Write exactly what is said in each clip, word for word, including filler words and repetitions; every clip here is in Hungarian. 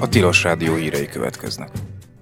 Tilos Rádió hírei következnek.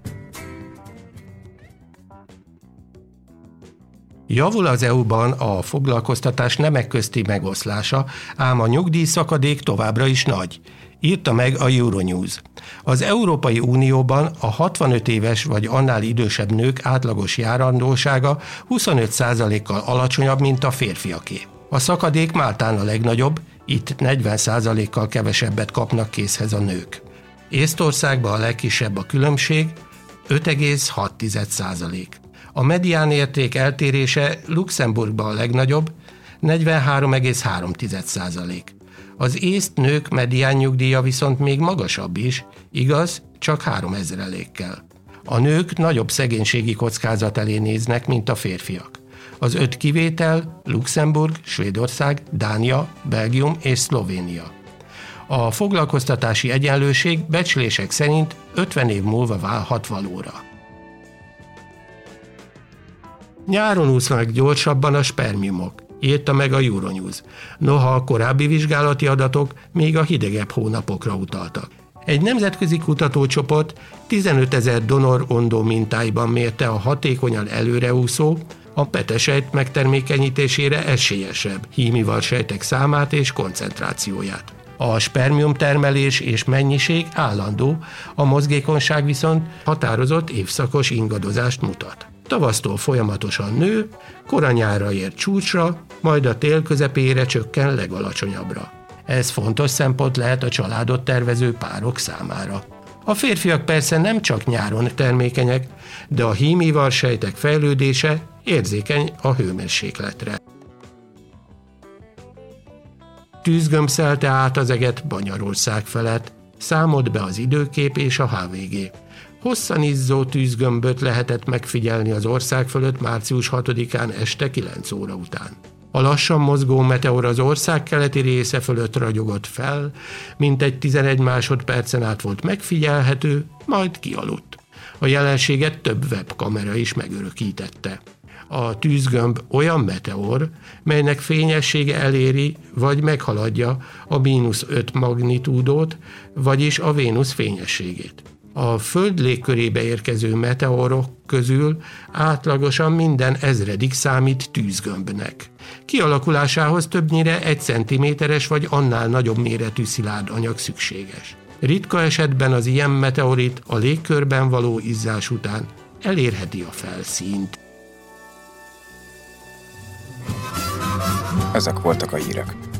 Javul az é u-ban a foglalkoztatás nemek közti megoszlása, ám a nyugdíjszakadék továbbra is nagy, írta meg a Euronews. Az Európai Unióban a hatvanöt éves vagy annál idősebb nők átlagos járandósága huszonöt százalékkal alacsonyabb, mint a férfiaké. A szakadék Máltán a legnagyobb, itt negyven százalékkal kevesebbet kapnak készhez a nők. Észtországban a legkisebb a különbség, öt egész hat százalék. A mediánérték eltérése Luxemburgban a legnagyobb, negyvenhárom egész három százalék. Az észt nők medián nyugdíja viszont még magasabb is, igaz, csak három ezrelékkel. A nők nagyobb szegénységi kockázat elé néznek, mint a férfiak. Az öt kivétel Luxemburg, Svédország, Dánia, Belgium és Szlovénia. A foglalkoztatási egyenlőség becslések szerint ötven év múlva válhat valóra. Nyáron úsznak gyorsabban a spermiumok, írta meg a Euronews. Noha a korábbi vizsgálati adatok még a hidegebb hónapokra utaltak. Egy nemzetközi kutatócsoport tizenötezer donor ondó mintáiban mérte a hatékonyan előreúszó, a petesejt megtermékenyítésére esélyesebb hímival sejtek számát és koncentrációját. A spermium termelés és mennyiség állandó, a mozgékonyság viszont határozott évszakos ingadozást mutat. Tavasztól folyamatosan nő, kora nyárra ér csúcsra, majd a tél közepére csökken legalacsonyabbra. Ez fontos szempont lehet a családot tervező párok számára. A férfiak persze nem csak nyáron termékenyek, de a hímival sejtek fejlődése érzékeny a hőmérsékletre. Tűzgömb szelte át az eget Banyarország felett, számolt be az időkép és a há vé gé. Hosszan izzó tűzgömböt lehetett megfigyelni az ország fölött március hatodikán este kilenc óra után. A lassan mozgó meteor az ország keleti része fölött ragyogott fel, mintegy tizenegy másodpercen át volt megfigyelhető, majd kialudt. A jelenséget több webkamera is megörökítette. A tűzgömb olyan meteor, melynek fényessége eléri vagy meghaladja a mínusz öt magnitúdót, vagyis a Vénusz fényességét. A Föld légkörébe érkező meteorok közül átlagosan minden ezredik számít tűzgömbnek. Kialakulásához többnyire egy centiméteres vagy annál nagyobb méretű szilárd anyag szükséges. Ritka esetben az ilyen meteorit a légkörben való izzás után elérheti a felszínt. Ezek voltak a hírek.